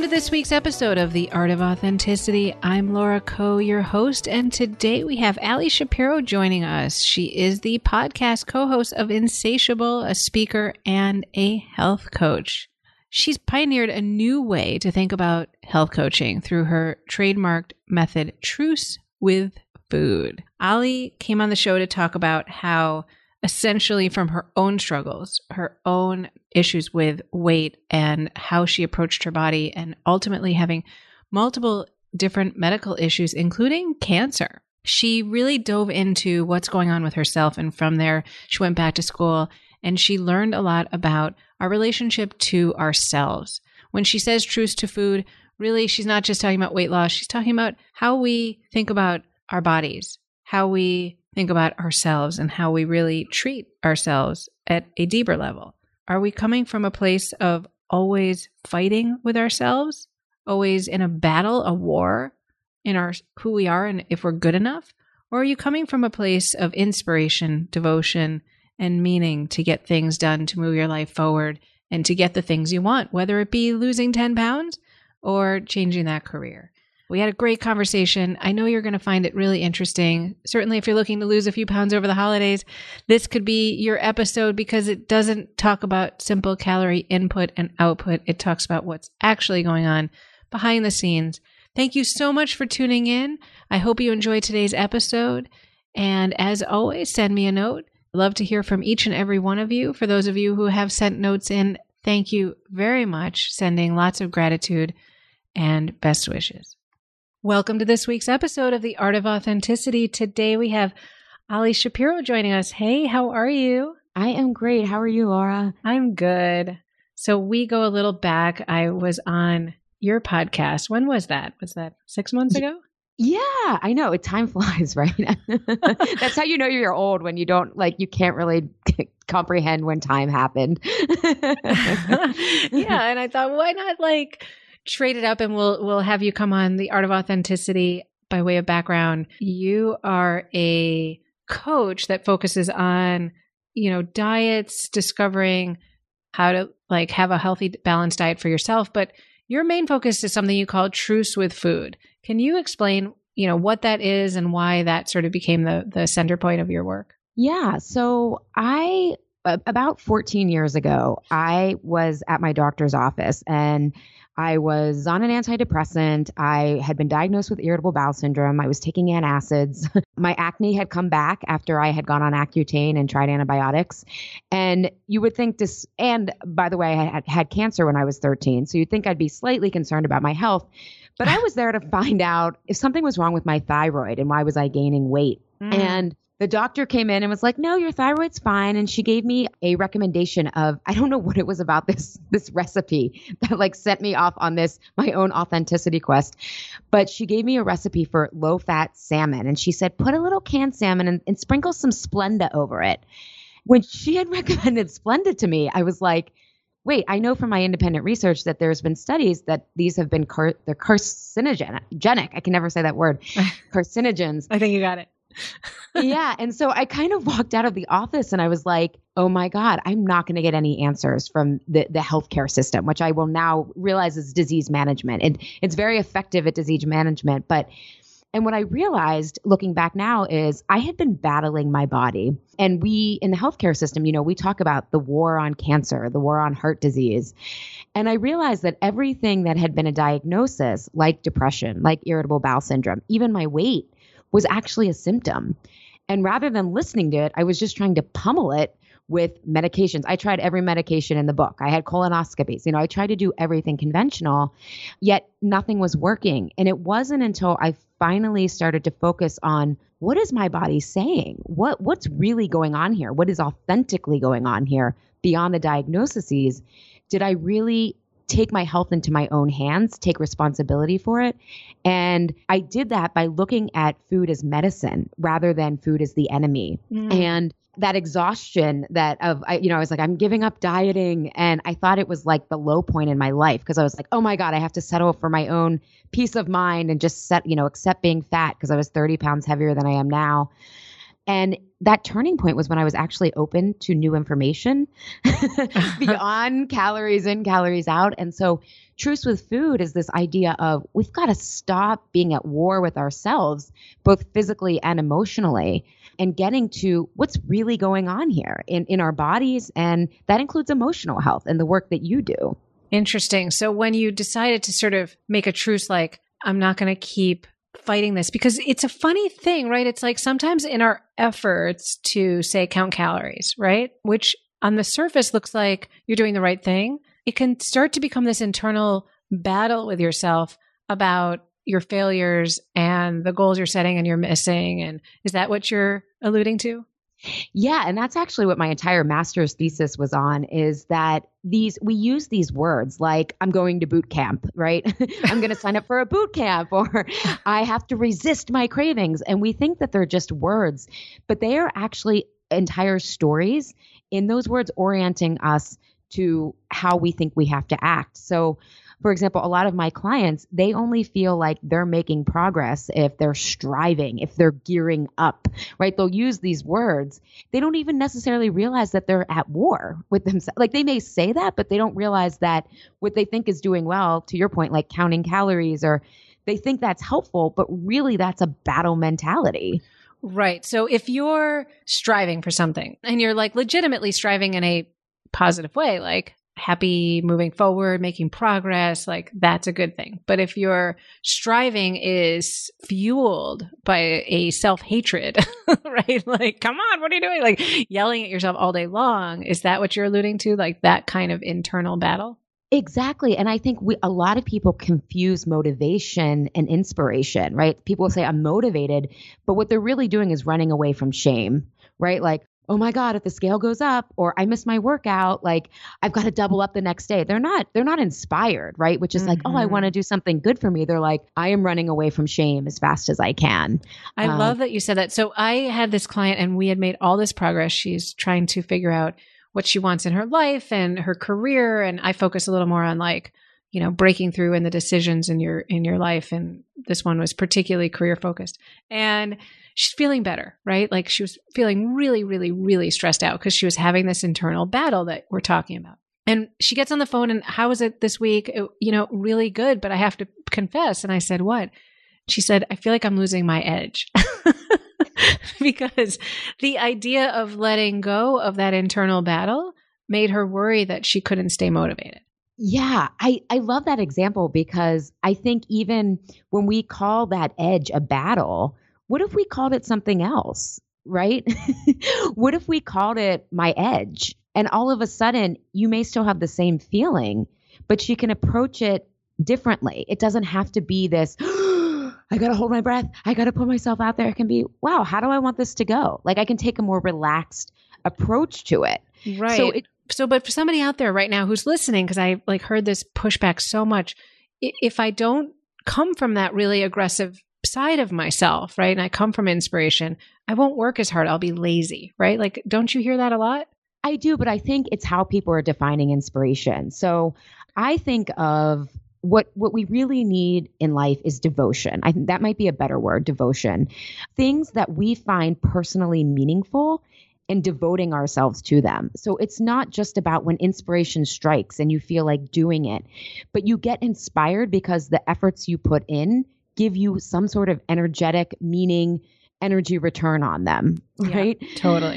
to this week's episode of The Art of Authenticity. I'm Laura Coe, your host, and today we have Ali Shapiro joining us. She is the podcast co-host of Insatiable, a speaker, and a health coach. She's pioneered a new way to think about health coaching through her trademarked method, Truce with Food. Ali came on the show to talk about how essentially from her own struggles, her own issues with weight and how she approached her body and ultimately having multiple different medical issues, including cancer. She really dove into what's going on with herself. And from there, she went back to school and she learned a lot about our relationship to ourselves. When she says truce to food, really, she's not just talking about weight loss. She's talking about how we think about our bodies, how we think about ourselves and how we really treat ourselves at a deeper level. Are we coming from a place of always fighting with ourselves, always in a battle, a war in our who we are and if we're good enough? Or are you coming from a place of inspiration, devotion, and meaning to get things done, to move your life forward and to get the things you want, whether it be losing 10 pounds or changing that career? We had a great conversation. I know you're going to find it really interesting. Certainly, if you're looking to lose a few pounds over the holidays, this could be your episode because it doesn't talk about simple calorie input and output. It talks about what's actually going on behind the scenes. Thank you so much for tuning in. I hope you enjoyed today's episode. And as always, send me a note. I'd love to hear from each and every one of you. For those of you who have sent notes in, thank you very much. Sending lots of gratitude and best wishes. Welcome to this week's episode of The Art of Authenticity. Today we have Ali Shapiro joining us. Hey, how are you? I am great. How are you, Laura? I'm good. So we go a little back. I was on your podcast. When was that? Was that 6 months ago? Yeah, I know. Time flies, right? That's how you know you're old, when you don't you can't really comprehend when time happened. Yeah, and I thought, why not trade it up and we'll have you come on The Art of Authenticity. By way of background, you are a coach that focuses on, diets, discovering how to have a healthy, balanced diet for yourself. But your main focus is something you call Truce with Food. Can you explain, what that is and why that sort of became the center point of your work? Yeah. So about 14 years ago, I was at my doctor's office and I was on an antidepressant. I had been diagnosed with irritable bowel syndrome. I was taking antacids. My acne had come back after I had gone on Accutane and tried antibiotics. And you would think this, and by the way, I had cancer when I was 13. So you'd think I'd be slightly concerned about my health. But I was there to find out if something was wrong with my thyroid and why was I gaining weight. And the doctor came in and was like, no, your thyroid's fine. And she gave me a recommendation of, I don't know what it was about this recipe that sent me off on my own authenticity quest. But she gave me a recipe for low fat salmon. And she said, put a little canned salmon and sprinkle some Splenda over it. When she had recommended Splenda to me, I was like, wait, I know from my independent research that there's been studies that these have been they're carcinogenic. I can never say that word. Carcinogens. I think you got it. Yeah. And so I kind of walked out of the office and I was like, oh my God, I'm not going to get any answers from the healthcare system, which I will now realize is disease management. It's very effective at disease management. And what I realized looking back now is I had been battling my body. And we in the healthcare system, we talk about the war on cancer, the war on heart disease. And I realized that everything that had been a diagnosis, like depression, like irritable bowel syndrome, even my weight, was actually a symptom. And rather than listening to it, I was just trying to pummel it with medications. I tried every medication in the book. I had colonoscopies. I tried to do everything conventional, yet nothing was working. And it wasn't until I finally started to focus on what is my body saying? What's really going on here? What is authentically going on here beyond the diagnoses? Did I really take my health into my own hands, take responsibility for it? And I did that by looking at food as medicine rather than food as the enemy. And that exhaustion I was like, I'm giving up dieting. And I thought it was like the low point in my life because I was like, oh my God, I have to settle for my own peace of mind and just accept being fat because I was 30 pounds heavier than I am now. And that turning point was when I was actually open to new information beyond calories in, calories out. And so Truce with Food is this idea of we've got to stop being at war with ourselves, both physically and emotionally, and getting to what's really going on here in our bodies. And that includes emotional health and the work that you do. Interesting. So when you decided to sort of make a truce, like, I'm not going to keep fighting this, because it's a funny thing, right? It's like sometimes in our efforts to say count calories, right? Which on the surface looks like you're doing the right thing, it can start to become this internal battle with yourself about your failures and the goals you're setting and you're missing. And is that what you're alluding to? Yeah. And that's actually what my entire master's thesis was on, is that we use these words like I'm going to boot camp, right? I'm going to sign up for a boot camp, or I have to resist my cravings. And we think that they're just words, but they are actually entire stories in those words orienting us to how we think we have to act. So for example, a lot of my clients, they only feel like they're making progress if they're striving, if they're gearing up, right? They'll use these words. They don't even necessarily realize that they're at war with themselves. Like they may say that, but they don't realize that what they think is doing well, to your point, like counting calories, or they think that's helpful, but really that's a battle mentality. Right. So if you're striving for something and you're like legitimately striving in a positive way, like happy, moving forward, making progress, like that's a good thing. But if your striving is fueled by a self-hatred, right? Like, come on, what are you doing? Like yelling at yourself all day long. Is that what you're alluding to? Like that kind of internal battle? Exactly. And I think a lot of people confuse motivation and inspiration, right? People will say, I'm motivated, but what they're really doing is running away from shame, right? Like, oh my God, if the scale goes up, or I missed my workout, like I've got to double up the next day. They're not inspired, right? Which is like, oh, I want to do something good for me. They're like, I am running away from shame as fast as I can. I love that you said that. So I had this client and we had made all this progress. She's trying to figure out what she wants in her life and her career. And I focus a little more on like, you know, breaking through in the decisions in your life. And this one was particularly career focused. And she's feeling better, right? Like she was feeling really, really, really stressed out because she was having this internal battle that we're talking about. And she gets on the phone and how was it this week? Really good, but I have to confess. And I said, what? She said, I feel like I'm losing my edge. Because the idea of letting go of that internal battle made her worry that she couldn't stay motivated. Yeah, I love that example, because I think even when we call that edge a battle, what if we called it something else, right? What if we called it my edge? And all of a sudden, you may still have the same feeling, but you can approach it differently. It doesn't have to be this, I got to hold my breath. I got to put myself out there. It can be, wow, how do I want this to go? Like I can take a more relaxed approach to it. Right. But for somebody out there right now who's listening, because I like heard this pushback so much, if I don't come from that really aggressive side of myself, right, and I come from inspiration, I won't work as hard. I'll be lazy, right? Like, don't you hear that a lot? I do, but I think it's how people are defining inspiration. So I think of what we really need in life is devotion. I think that might be a better word, devotion. Things that we find personally meaningful and devoting ourselves to them. So it's not just about when inspiration strikes and you feel like doing it, but you get inspired because the efforts you put in give you some sort of energetic, meaning, energy return on them, right? Yeah, totally.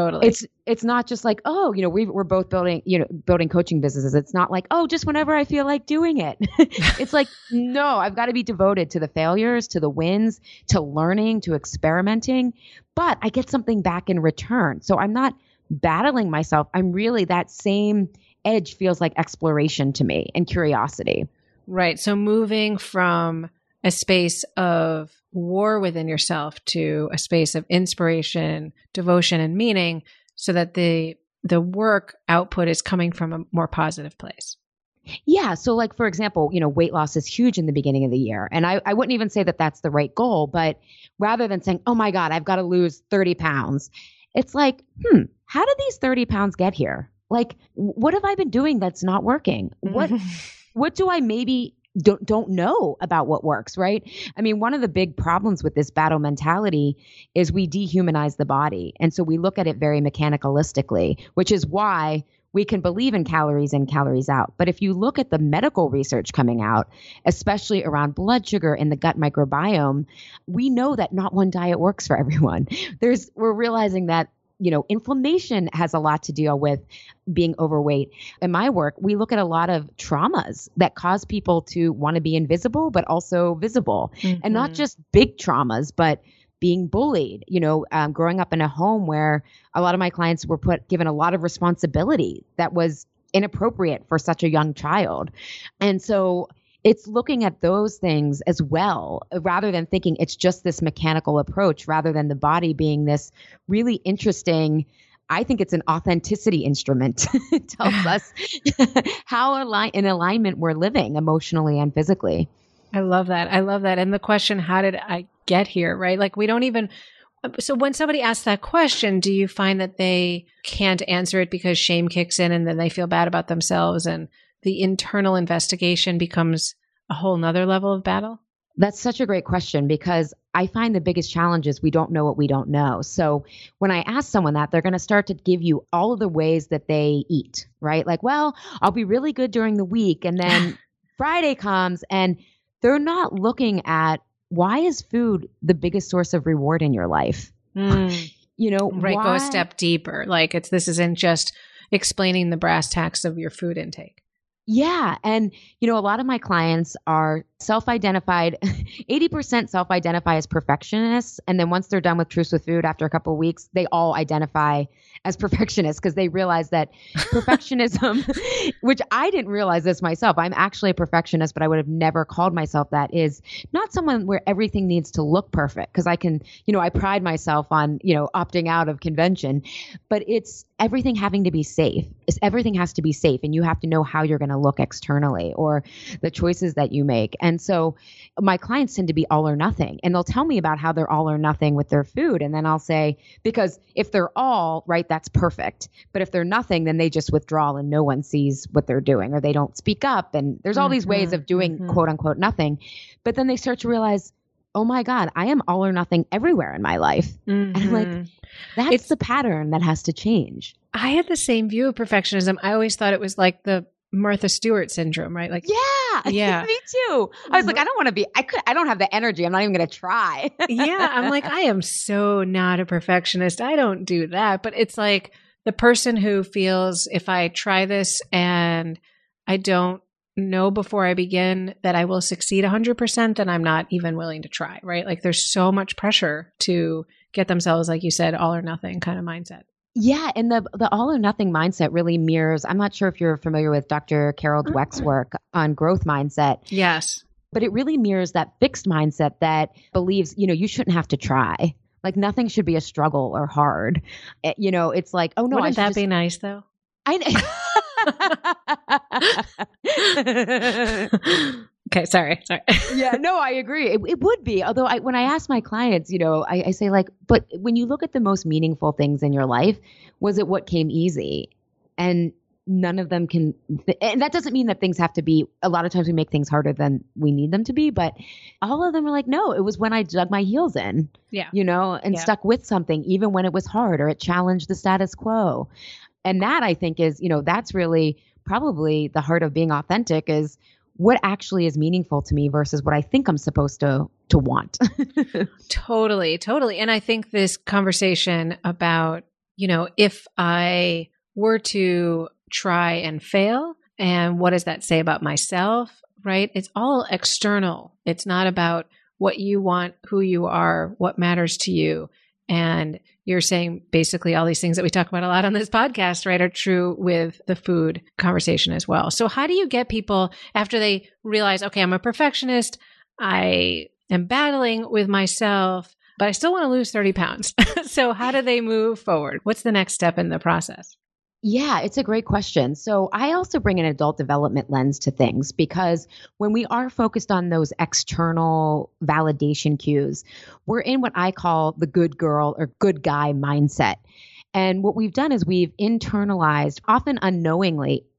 It's not just like, oh, we're both building coaching businesses. It's not like, oh, just whenever I feel like doing it. It's like, no, I've got to be devoted to the failures, to the wins, to learning, to experimenting, but I get something back in return. So I'm not battling myself. I'm really, that same edge feels like exploration to me and curiosity. Right. So moving from a space of war within yourself to a space of inspiration, devotion, and meaning, so that the work output is coming from a more positive place. Yeah. So like, for example, weight loss is huge in the beginning of the year. And I wouldn't even say that that's the right goal, but rather than saying, oh my God, I've got to lose 30 pounds, it's like, how did these 30 pounds get here? Like, what have I been doing that's not working? What do I maybe don't know about what works, right? I mean, one of the big problems with this battle mentality is we dehumanize the body. And so we look at it very mechanicalistically, which is why we can believe in calories in, calories out. But if you look at the medical research coming out, especially around blood sugar and the gut microbiome, we know that not one diet works for everyone. We're realizing that inflammation has a lot to deal with being overweight. In my work, we look at a lot of traumas that cause people to want to be invisible, but also visible. And not just big traumas, but being bullied, growing up in a home where a lot of my clients were given a lot of responsibility that was inappropriate for such a young child. And so it's looking at those things as well, rather than thinking it's just this mechanical approach, rather than the body being this really interesting, I think it's an authenticity instrument. It tells us how in alignment we're living emotionally and physically. I love that. And the question, how did I get here, right? Like so when somebody asks that question, do you find that they can't answer it because shame kicks in and then they feel bad about themselves and the internal investigation becomes a whole nother level of battle? That's such a great question, because I find the biggest challenge is we don't know what we don't know. So when I ask someone that, they're going to start to give you all of the ways that they eat, right? Like, well, I'll be really good during the week, and then Friday comes and they're not looking at, why is food the biggest source of reward in your life? Right. Why? Go a step deeper. Like this isn't just explaining the brass tacks of your food intake. Yeah. And, a lot of my clients are self-identified, 80% self-identify as perfectionists. And then once they're done with Truths with Food, after a couple of weeks, they all identify as perfectionists because they realize that perfectionism, which I didn't realize this myself. I'm actually a perfectionist, but I would have never called myself that, is not someone where everything needs to look perfect. Because I can, I pride myself on, opting out of convention, but it's everything having to be safe. Everything has to be safe, and you have to know how you're going to look externally or the choices that you make. And so my clients tend to be all or nothing, and they'll tell me about how they're all or nothing with their food. And then I'll say, because if they're all right, that's perfect. But if they're nothing, then they just withdraw and no one sees what they're doing, or they don't speak up. And there's all these ways of doing quote unquote nothing. But then they start to realize, oh my God, I am all or nothing everywhere in my life. And I'm like, that's the pattern that has to change. I had the same view of perfectionism. I always thought it was like the Martha Stewart syndrome, right? Like, yeah, me too. I was like, I don't want to be, I don't have the energy. I'm not even going to try. Yeah. I'm like, I am so not a perfectionist. I don't do that. But it's like the person who feels, if I try this and I don't know before I begin that I will succeed 100%, then I'm not even willing to try, right? Like there's so much pressure to get themselves, like you said, all or nothing kind of mindset. Yeah. And the all or nothing mindset really mirrors, I'm not sure if you're familiar with Dr. Carol Dweck's work on growth mindset. Yes. But it really mirrors that fixed mindset that believes, you shouldn't have to try. Like nothing should be a struggle or hard. It's like, oh no. Wouldn't that be nice though? Okay, sorry. Yeah, no, I agree. It would be. Although when I ask my clients, I say like, but when you look at the most meaningful things in your life, was it what came easy? And none of them can, and that doesn't mean that things have to be, a lot of times we make things harder than we need them to be, but all of them are like, no, it was when I dug my heels in, and stuck with something, even when it was hard or it challenged the status quo. And that I think is, that's really probably the heart of being authentic, is what actually is meaningful to me versus what I think I'm supposed to want. Totally. And I think this conversation about, if I were to try and fail, and what does that say about myself, right? It's all external. It's not about what you want, who you are, what matters to you. And you're saying basically all these things that we talk about a lot on this podcast, right, are true with the food conversation as well. So how do you get people, after they realize, okay, I'm a perfectionist, I am battling with myself, but I still want to lose 30 pounds. So how do they move forward? What's the next step in the process? Yeah, it's a great question. So I also bring an adult development lens to things, because when we are focused on those external validation cues, we're in what I call the good girl or good guy mindset. And what we've done is we've internalized, often unknowingly,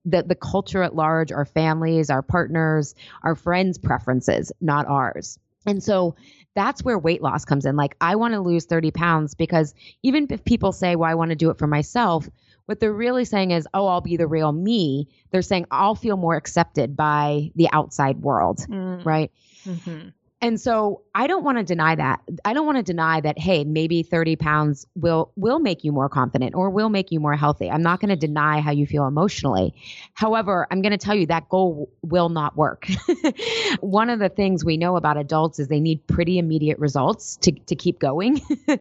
the culture at large, our families, our partners, our friends' preferences, not ours. And so that's where weight loss comes in. Like, I want to lose 30 pounds because even if people say, well, I want to do it for myself, what they're really saying is, oh, I'll be the real me. They're saying I'll feel more accepted by the outside world. Right. Mm-hmm. And so I don't want to deny that. I don't want to deny that, hey, maybe 30 pounds will make you more confident or will make you more healthy. I'm not going to deny how you feel emotionally. However, I'm going to tell you that goal will not work. One of the things we know about adults is they need pretty immediate results to keep going.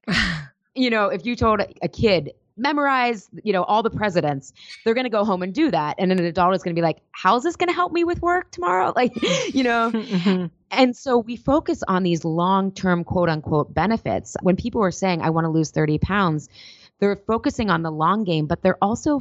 If you told a kid, memorize, all the presidents, they're going to go home and do that. And an adult is going to be like, how's this going to help me with work tomorrow? Mm-hmm. And so we focus on these long-term quote unquote benefits. When people are saying, I want to lose 30 pounds, they're focusing on the long game, but they're also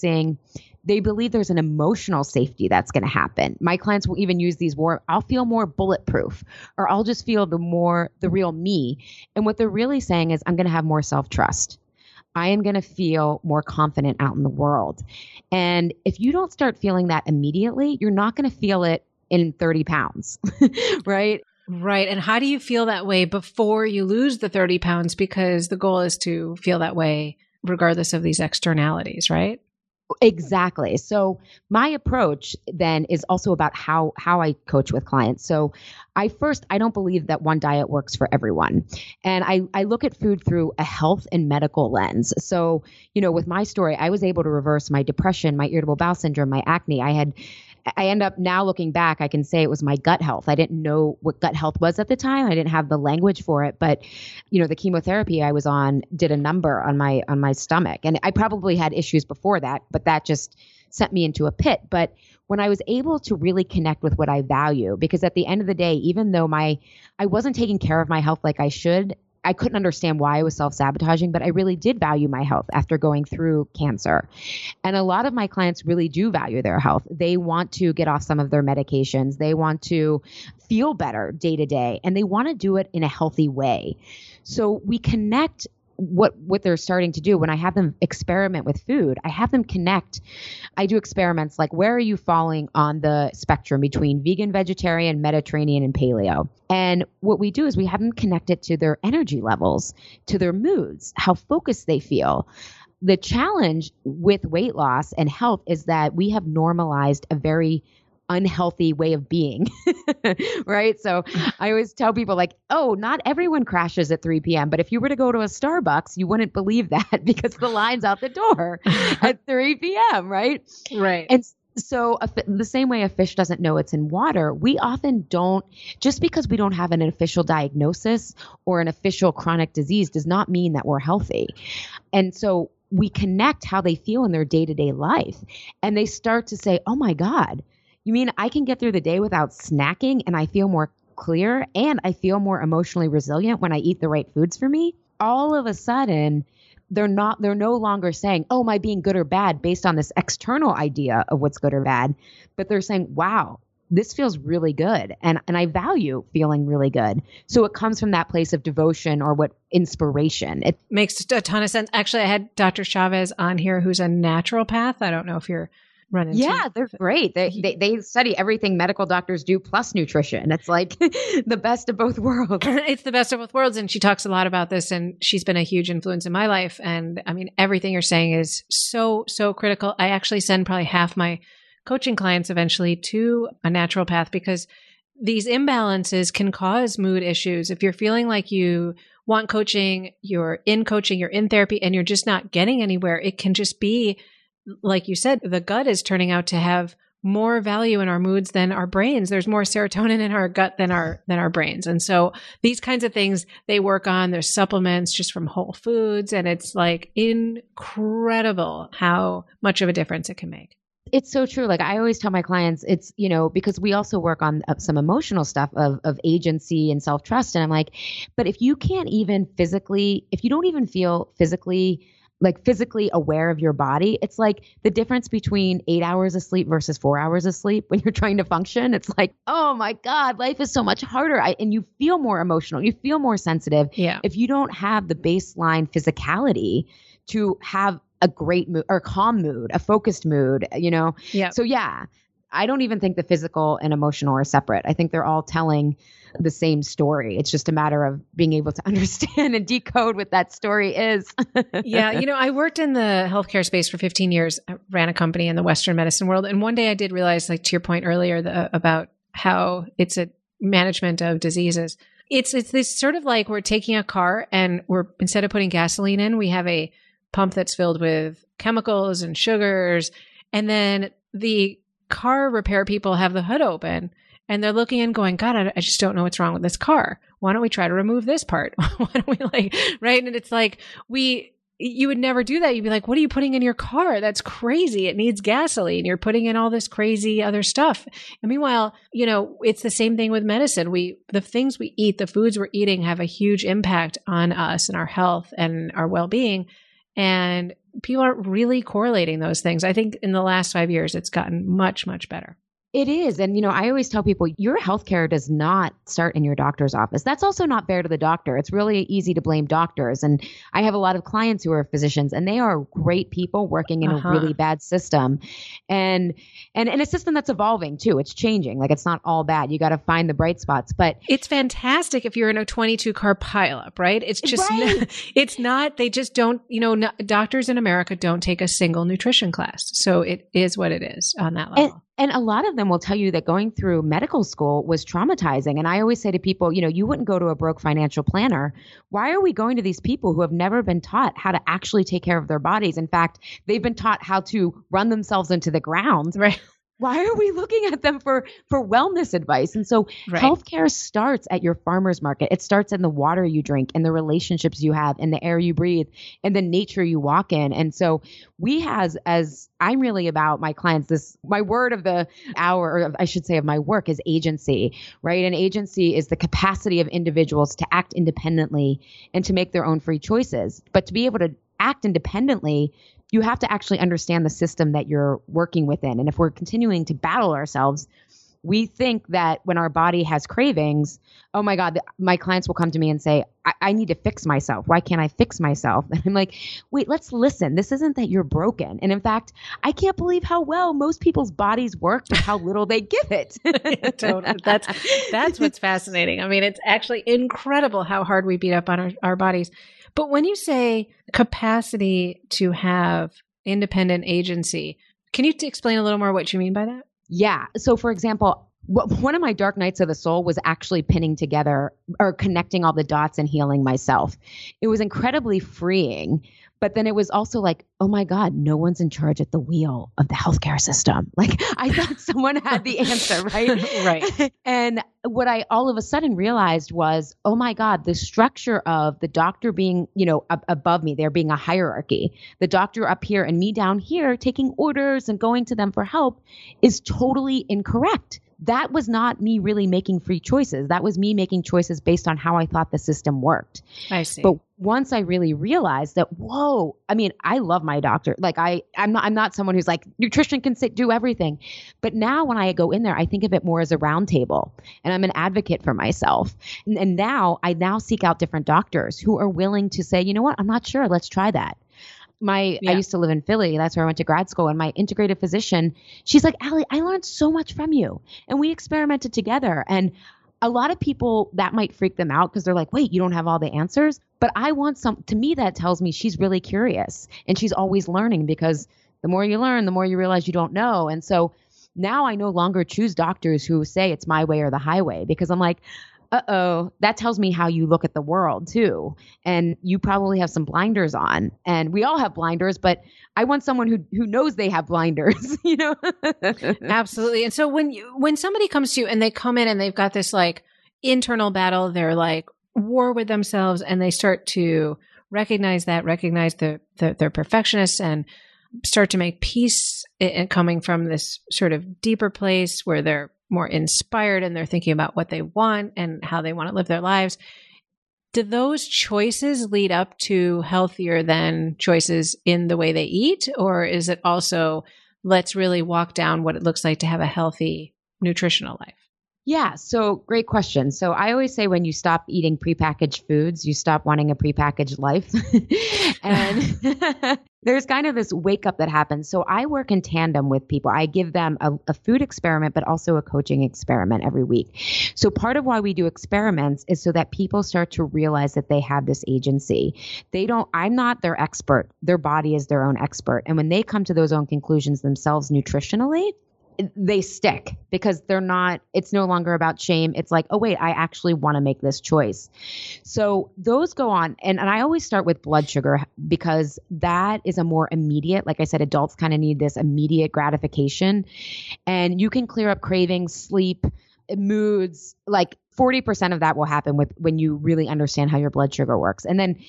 they believe there's an emotional safety that's going to happen. My clients will even use these I'll feel more bulletproof, or I'll just feel the real me. And what they're really saying is, I'm going to have more self-trust. I am going to feel more confident out in the world. And if you don't start feeling that immediately, you're not going to feel it in 30 pounds, right? Right. And how do you feel that way before you lose the 30 pounds? Because the goal is to feel that way regardless of these externalities, right? Exactly. So my approach then is also about how I coach with clients. So I don't believe that one diet works for everyone. And I look at food through a health and medical lens. So, with my story, I was able to reverse my depression, my irritable bowel syndrome, my acne. I end up now looking back, I can say it was my gut health. I didn't know what gut health was at the time. I didn't have the language for it, but the chemotherapy I was on did a number on my stomach. And I probably had issues before that, but that just sent me into a pit. But when I was able to really connect with what I value, because at the end of the day, even though I wasn't taking care of my health like I should, I couldn't understand why I was self-sabotaging, but I really did value my health after going through cancer. And a lot of my clients really do value their health. They want to get off some of their medications. They want to feel better day to day, and they want to do it in a healthy way. So we connect what they're starting to do. When I have them experiment with food, I have them connect. I do experiments like, where are you falling on the spectrum between vegan, vegetarian, Mediterranean, and paleo? And what we do is we have them connect it to their energy levels, to their moods, how focused they feel. The challenge with weight loss and health is that we have normalized a very unhealthy way of being, right? So I always tell people like, oh, not everyone crashes at 3 p.m. But if you were to go to a Starbucks, you wouldn't believe that because the line's out the door at 3 p.m., right? Right. And so the same way a fish doesn't know it's in water, we often don't, just because we don't have an official diagnosis or an official chronic disease does not mean that we're healthy. And so we connect how they feel in their day-to-day life. And they start to say, oh my God, you mean I can get through the day without snacking and I feel more clear and I feel more emotionally resilient when I eat the right foods for me? All of a sudden, they're no longer saying, oh, am I being good or bad based on this external idea of what's good or bad? But they're saying, wow, this feels really good. And I value feeling really good. So it comes from that place of devotion or inspiration. It makes a ton of sense. Actually, I had Dr. Chavez on here, who's a naturopath. I don't know if you're running. Yeah, they're great. They study everything medical doctors do plus nutrition. It's like the best of both worlds. It's the best of both worlds. And she talks a lot about this, and she's been a huge influence in my life. And I mean, everything you're saying is so, so critical. I actually send probably half my coaching clients eventually to a naturopath because these imbalances can cause mood issues. If you're feeling like you want coaching, you're in therapy, and you're just not getting anywhere, it can just be, like you said, the gut is turning out to have more value in our moods than our brains. There's more serotonin in our gut than our brains. And so these kinds of things they work on. There's supplements just from Whole Foods. And it's like incredible how much of a difference it can make. It's so true. Like I always tell my clients, it's, because we also work on some emotional stuff of agency and self-trust. And I'm like, but if you don't even feel physically aware of your body, it's like the difference between 8 hours of sleep versus 4 hours of sleep when you're trying to function. It's like, oh my God, life is so much harder. And you feel more emotional. You feel more sensitive. Yeah. If you don't have the baseline physicality to have a great mood or calm mood, a focused mood, Yeah. So yeah, I don't even think the physical and emotional are separate. I think they're all telling the same story. It's just a matter of being able to understand and decode what that story is. Yeah. I worked in the healthcare space for 15 years. I ran a company in the Western medicine world. And one day I did realize, like to your point earlier, about how it's a management of diseases. It's this sort of like we're taking a car and instead of putting gasoline in, we have a pump that's filled with chemicals and sugars. And then the car repair people have the hood open and they're looking and going, God, I just don't know what's wrong with this car. Why don't we try to remove this part? Why don't we right? And it's like, you would never do that. You'd be like, what are you putting in your car? That's crazy. It needs gasoline. You're putting in all this crazy other stuff. And meanwhile, it's the same thing with medicine. The things we eat, the foods we're eating have a huge impact on us and our health and our well-being. And people aren't really correlating those things. I think in the last 5 years, it's gotten much, much better. It is. And, I always tell people your healthcare does not start in your doctor's office. That's also not fair to the doctor. It's really easy to blame doctors. And I have a lot of clients who are physicians and they are great people working in a really bad system and a system that's evolving too. It's changing. Like it's not all bad. You got to find the bright spots, but it's fantastic if you're in a 22 car pileup, right? It's just, it's not, they just don't, doctors in America don't take a single nutrition class. So it is what it is on that level. And a lot of them will tell you that going through medical school was traumatizing. And I always say to people, you wouldn't go to a broke financial planner. Why are we going to these people who have never been taught how to actually take care of their bodies? In fact, they've been taught how to run themselves into the ground. Right. Why are we looking at them for wellness advice? And so healthcare starts at your farmer's market. It starts in the water you drink and the relationships you have and the air you breathe and the nature you walk in. And so as I'm really about my clients, my word of the hour, or I should say of my work, is agency, right? And agency is the capacity of individuals to act independently and to make their own free choices. But to be able to act independently, you have to actually understand the system that you're working within. And if we're continuing to battle ourselves, we think that when our body has cravings, oh my God, my clients will come to me and say, I need to fix myself. Why can't I fix myself? And I'm like, wait, let's listen. This isn't that you're broken. And in fact, I can't believe how well most people's bodies work and how little they give it. Totally. That's what's fascinating. I mean, it's actually incredible how hard we beat up on our bodies. But when you say capacity to have independent agency, can you explain a little more what you mean by that? Yeah. So for example, one of my dark nights of the soul was actually pinning together or connecting all the dots and healing myself. It was incredibly freeing. But then it was also like, oh my God, no one's in charge at the wheel of the healthcare system. Like I thought someone had the answer, right? Right. And what I all of a sudden realized was, oh my God, the structure of the doctor being, above me, there being a hierarchy, the doctor up here and me down here taking orders and going to them for help is totally incorrect. That was not me really making free choices. That was me making choices based on how I thought the system worked. I see. But once I really realized that, whoa, I mean, I love my doctor. Like I'm not someone who's like, nutrition can do everything. But now when I go in there, I think of it more as a round table and I'm an advocate for myself. And now I seek out different doctors who are willing to say, you know what, I'm not sure. Let's try that. I used to live in Philly. That's where I went to grad school. And my integrative physician, she's like, Allie, I learned so much from you. And we experimented together. And a lot of people, that might freak them out because they're like, wait, you don't have all the answers. But I want to me, that tells me she's really curious and she's always learning, because the more you learn, the more you realize you don't know. And so now I no longer choose doctors who say it's my way or the highway, because I'm like, that tells me how you look at the world too. And you probably have some blinders on, and we all have blinders, but I want someone who knows they have blinders, Absolutely. And so when somebody comes to you and they come in and they've got this like internal battle, they're like war with themselves, and they start to recognize they're perfectionists and start to make peace in coming from this sort of deeper place where they're more inspired and they're thinking about what they want and how they want to live their lives. Do those choices lead up to healthier than choices in the way they eat? Or is it also, let's really walk down what it looks like to have a healthy nutritional life? Yeah. So great question. So I always say when you stop eating prepackaged foods, you stop wanting a prepackaged life. And there's kind of this wake up that happens. So I work in tandem with people. I give them a food experiment, but also a coaching experiment every week. So part of why we do experiments is so that people start to realize that they have this agency. I'm not their expert. Their body is their own expert. And when they come to those own conclusions themselves nutritionally, they stick because it's no longer about shame. It's like, oh, wait, I actually want to make this choice. So those go on. And I always start with blood sugar because that is a more immediate, like I said, adults kind of need this immediate gratification. And you can clear up cravings, sleep, moods, like 40% of that will happen when you really understand how your blood sugar works. And then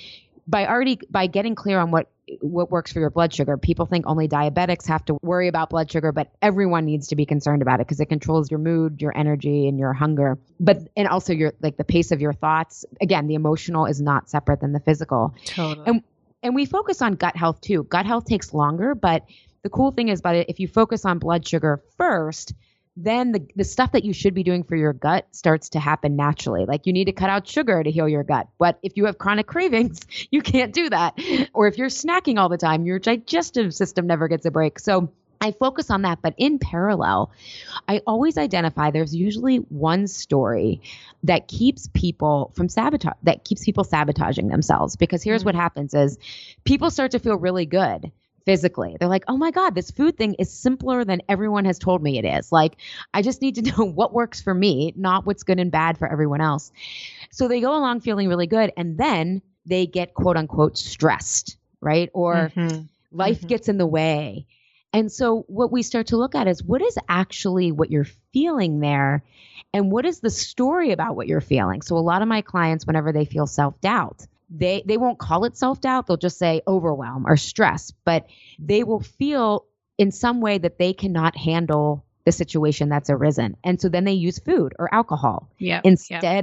by getting clear on what works for your blood sugar, people think only diabetics have to worry about blood sugar, but everyone needs to be concerned about it because it controls your mood, your energy, and your hunger. And also the pace of your thoughts. Again, the emotional is not separate than the physical. Totally. And we focus on gut health too. Gut health takes longer, but the cool thing is about it, if you focus on blood sugar first, then the stuff that you should be doing for your gut starts to happen naturally. Like you need to cut out sugar to heal your gut. But if you have chronic cravings, you can't do that. Or if you're snacking all the time, your digestive system never gets a break. So I focus on that. But in parallel, I always identify there's usually one story that keeps people sabotaging themselves. Because here's what happens is people start to feel really good physically. They're like, oh my God, this food thing is simpler than everyone has told me it is. Like, I just need to know what works for me, not what's good and bad for everyone else. So they go along feeling really good. And then they get quote unquote stressed, right? Or life gets in the way. And so what we start to look at is what is actually what you're feeling there and what is the story about what you're feeling? So a lot of my clients, whenever they feel self-doubt, they won't call it self-doubt. They'll just say overwhelm or stress, but they will feel in some way that they cannot handle the situation that's arisen. And so then they use food or alcohol instead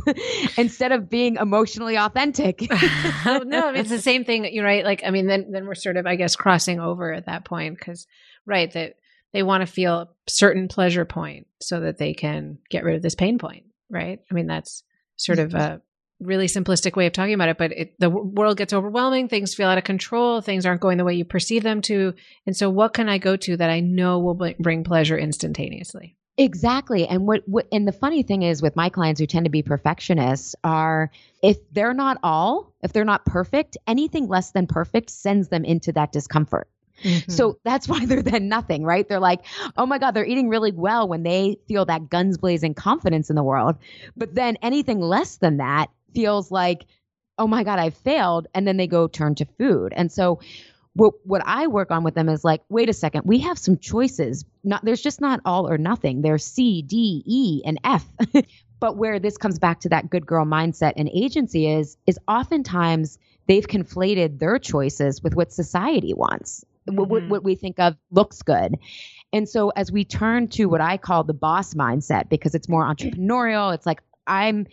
of being emotionally authentic. No, it's the same thing. You're right. Like, I mean, then we're sort of, I guess, crossing over at that point because, right, that they want to feel a certain pleasure point so that they can get rid of this pain point, right? I mean, that's sort of a really simplistic way of talking about it, but the world gets overwhelming. Things feel out of control. Things aren't going the way you perceive them to. And so what can I go to that I know will bring pleasure instantaneously? Exactly. And and the funny thing is with my clients who tend to be perfectionists are, if they're not perfect, anything less than perfect sends them into that discomfort. So that's why they're then nothing, right? They're like, oh my God, they're eating really well when they feel that guns blazing confidence in the world. But then anything less than that feels like, oh my God, I've failed. And then they go turn to food. And so what I work on with them is like, wait a second, we have some choices. There's just not all or nothing. There's C, D, E, and F. But where this comes back to that good girl mindset and agency is oftentimes they've conflated their choices with what society wants. What we think of looks good. And so as we turn to what I call the boss mindset, because it's more entrepreneurial, it's like, I'm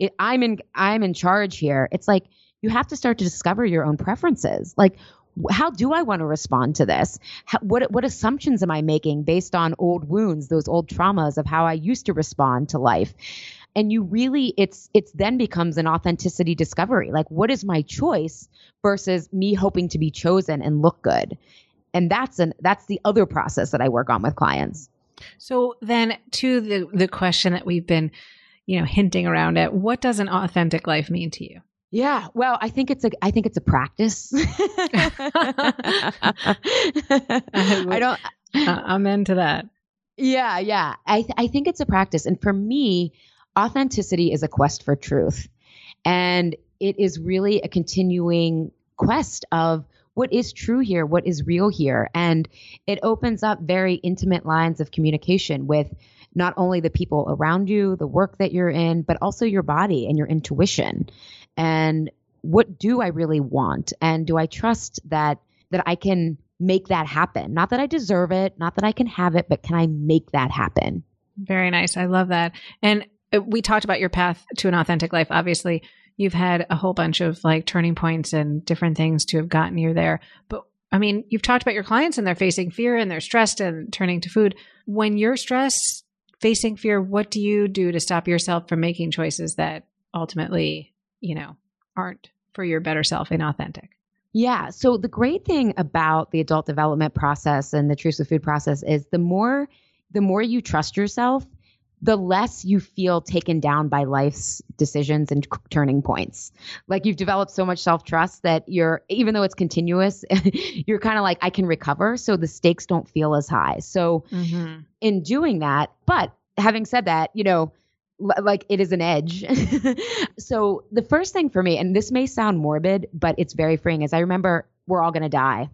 in charge here. It's like, you have to start to discover your own preferences. Like, how do I want to respond to this? What assumptions am I making based on old wounds, those old traumas of how I used to respond to life? And you really, it's then becomes an authenticity discovery. Like, what is my choice versus me hoping to be chosen and look good? And that's the other process that I work on with clients. So then to the question that we've been, hinting around at, what does an authentic life mean to you? Yeah, well, I think it's a practice. I'm into that. Yeah. I think it's a practice. And for me, authenticity is a quest for truth. And it is really a continuing quest of what is true here, what is real here. And it opens up very intimate lines of communication with not only the people around you, the work that you're in, but also your body and your intuition. And what do I really want? And do I trust that I can make that happen? Not that I deserve it, not that I can have it, but can I make that happen? Very nice. I love that. And we talked about your path to an authentic life. Obviously, you've had a whole bunch of like turning points and different things to have gotten you there. But I mean, you've talked about your clients and they're facing fear and they're stressed and turning to food. When you're stressed, facing fear, what do you do to stop yourself from making choices that ultimately, aren't for your better self and authentic? Yeah. So the great thing about the adult development process and the Truths with Food process is the more you trust yourself, the less you feel taken down by life's decisions and turning points. Like you've developed so much self-trust that even though it's continuous, you're kind of like, I can recover. So the stakes don't feel as high. So in doing that, but having said that, like it is an edge. So the first thing for me, and this may sound morbid, but it's very freeing, is I remember we're all going to die.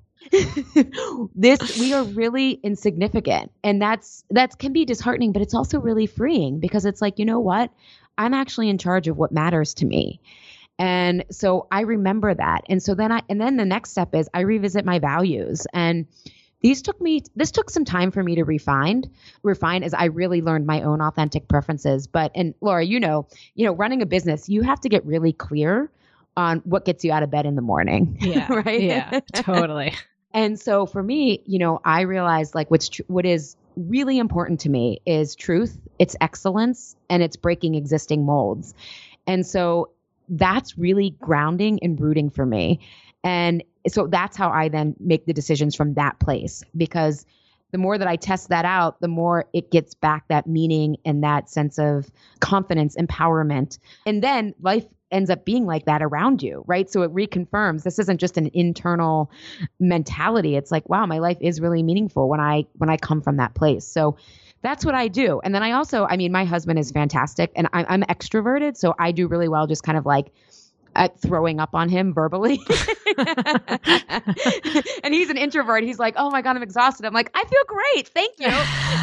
We are really insignificant. And that can be disheartening, but it's also really freeing because it's like, you know what? I'm actually in charge of what matters to me. And so I remember that. And so then the next step is I revisit my values. And this took some time for me to refine as I really learned my own authentic preferences. And Laura, running a business, you have to get really clear on what gets you out of bed in the morning. Yeah. Right. Yeah, totally. And so for me, I realized like what is really important to me is truth, it's excellence, and it's breaking existing molds. And so that's really grounding and rooting for me. And so that's how I then make the decisions from that place, because the more that I test that out, the more it gets back that meaning and that sense of confidence, empowerment. And then life ends up being like that around you, right? So it reconfirms this isn't just an internal mentality. It's like, wow, my life is really meaningful when I come from that place. So that's what I do. And then my husband is fantastic and I'm extroverted. So I do really well just kind of like throwing up on him verbally. And he's an introvert. He's like, oh my God, I'm exhausted. I'm like, I feel great. Thank you.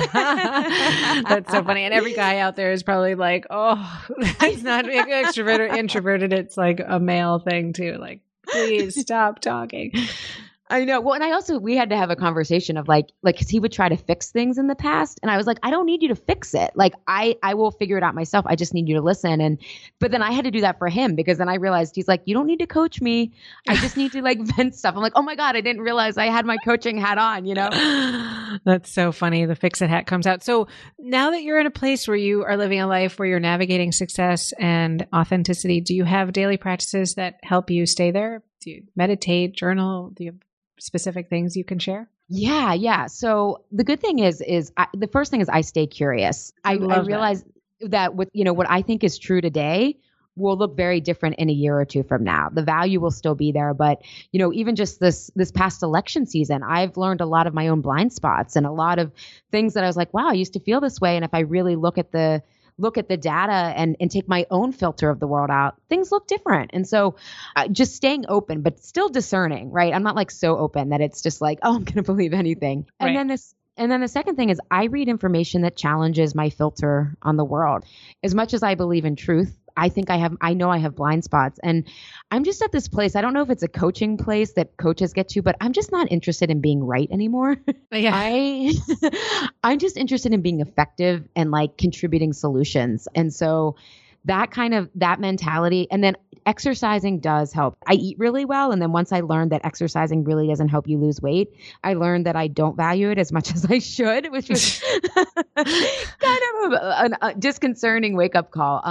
That's so funny. And every guy out there is probably like, oh, it's not extrovert or introverted. It's like a male thing too. Like, please stop talking. I know. Well, and we had to have a conversation of like, cause he would try to fix things in the past. And I was like, I don't need you to fix it. Like I will figure it out myself. I just need you to listen. But then I had to do that for him because then I realized he's like, you don't need to coach me. I just need to like vent stuff. I'm like, oh my God, I didn't realize I had my coaching hat on, That's so funny. The fix it hat comes out. So now that you're in a place where you are living a life where you're navigating success and authenticity, do you have daily practices that help you stay there? Do you meditate, journal? Do you have specific things you can share? Yeah. So the good thing is the first thing is I stay curious. I realize that with, what I think is true today will look very different in a year or two from now. The value will still be there, but even just this past election season, I've learned a lot of my own blind spots and a lot of things that I was like, wow, I used to feel this way. And if I really look at the data and take my own filter of the world out, things look different. And so just staying open, but still discerning, right? I'm not like so open that it's just like, oh, I'm going to believe anything. Right. And then the second thing is I read information that challenges my filter on the world. As much as I believe in truth, I know I have blind spots, and I'm just at this place. I don't know if it's a coaching place that coaches get to, but I'm just not interested in being right anymore. Yeah. I'm just interested in being effective and like contributing solutions. And so that mentality, and then exercising does help. I eat really well. And then once I learned that exercising really doesn't help you lose weight, I learned that I don't value it as much as I should, which was kind of a disconcerting wake up call.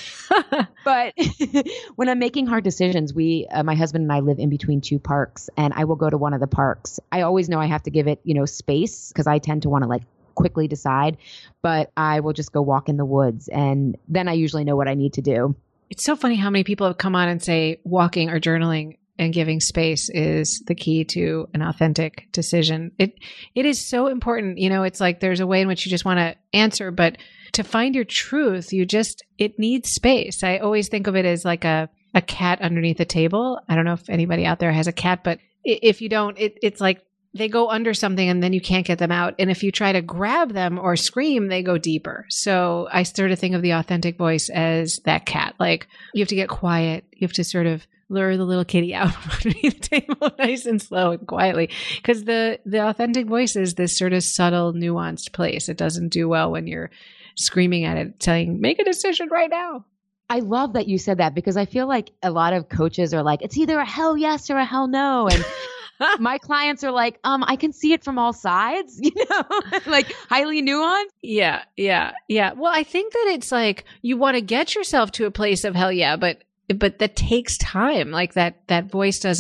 But when I'm making hard decisions, my husband and I live in between two parks, and I will go to one of the parks. I always know I have to give it, space because I tend to want to like quickly decide, but I will just go walk in the woods, and then I usually know what I need to do. It's so funny how many people have come on and say walking or journaling and giving space is the key to an authentic decision. It is so important. It's like there's a way in which you just want to answer, but to find your truth, it needs space. I always think of it as like a cat underneath a table. I don't know if anybody out there has a cat, but if you don't, it's like they go under something and then you can't get them out. And if you try to grab them or scream, they go deeper. So I sort of think of the authentic voice as that cat. Like you have to get quiet. You have to sort of lure the little kitty out underneath the table nice and slow and quietly. Because the authentic voice is this sort of subtle, nuanced place. It doesn't do well when you're screaming at it, saying, make a decision right now. I love that you said that because I feel like a lot of coaches are like, it's either a hell yes or a hell no. And my clients are like, I can see it from all sides, like highly nuanced. Yeah. Well, I think that it's like you want to get yourself to a place of hell yeah, but that takes time. Like that voice doesn't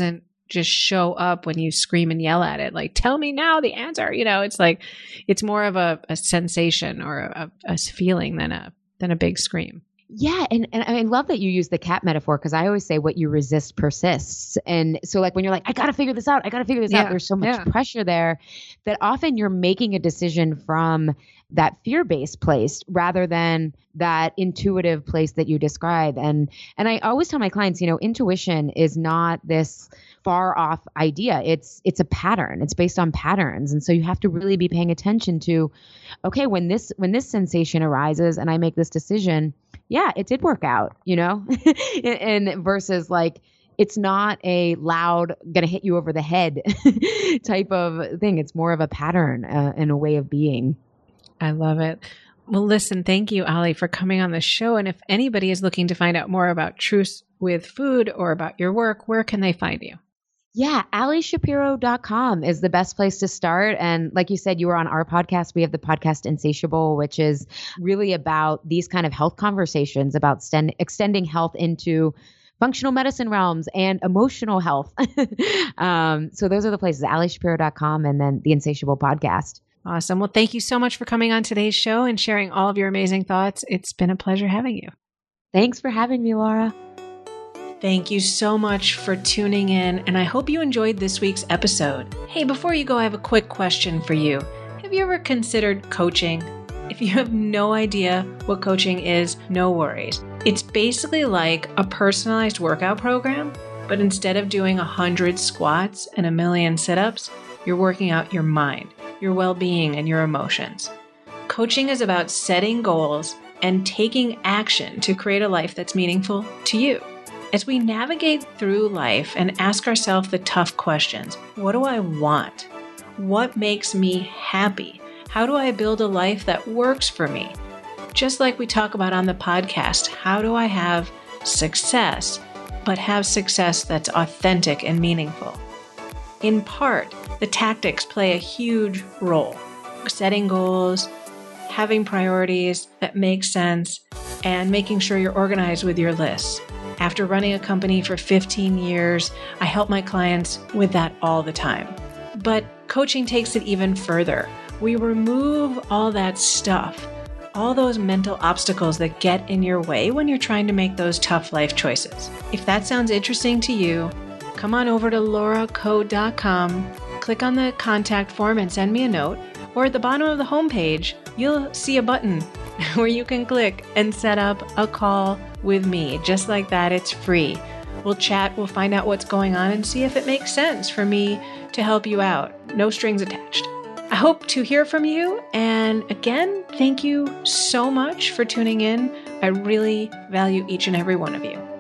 just show up when you scream and yell at it. Like, tell me now the answer. It's like, it's more of a sensation or a feeling than a big scream. Yeah. And I love that you use the cat metaphor, because I always say what you resist persists. And so like when you're like, I got to figure this out, there's so much pressure there that often you're making a decision from that fear-based place rather than that intuitive place that you describe. And I always tell my clients, intuition is not this far off idea. It's a pattern. It's based on patterns. And so you have to really be paying attention to, okay, when this sensation arises and I make this decision, yeah, it did work out, and versus like, it's not a loud, gonna hit you over the head type of thing. It's more of a pattern and a way of being. I love it. Well, listen, thank you, Ali, for coming on the show. And if anybody is looking to find out more about Truce with Food or about your work, where can they find you? Yeah, AliShapiro.com is the best place to start. And like you said, you were on our podcast. We have the podcast Insatiable, which is really about these kind of health conversations about extending health into functional medicine realms and emotional health. So those are the places, AliShapiro.com and then the Insatiable podcast. Awesome. Well, thank you so much for coming on today's show and sharing all of your amazing thoughts. It's been a pleasure having you. Thanks for having me, Laura. Thank you so much for tuning in, and I hope you enjoyed this week's episode. Hey, before you go, I have a quick question for you. Have you ever considered coaching? If you have no idea what coaching is, no worries. It's basically like a personalized workout program, but instead of doing 100 squats and 1,000,000 sit-ups, you're working out your mind, your well-being, and your emotions. Coaching is about setting goals and taking action to create a life that's meaningful to you. As we navigate through life and ask ourselves the tough questions, what do I want? What makes me happy? How do I build a life that works for me? Just like we talk about on the podcast, how do I have success, but have success that's authentic and meaningful? In part, the tactics play a huge role. Setting goals, having priorities that make sense, and making sure you're organized with your lists. After running a company for 15 years, I help my clients with that all the time. But coaching takes it even further. We remove all that stuff, all those mental obstacles that get in your way when you're trying to make those tough life choices. If that sounds interesting to you, come on over to lauraco.com, click on the contact form and send me a note, or at the bottom of the homepage, you'll see a button where you can click and set up a call with me. Just like that, it's free. We'll chat, we'll find out what's going on and see if it makes sense for me to help you out. No strings attached. I hope to hear from you. And again, thank you so much for tuning in. I really value each and every one of you.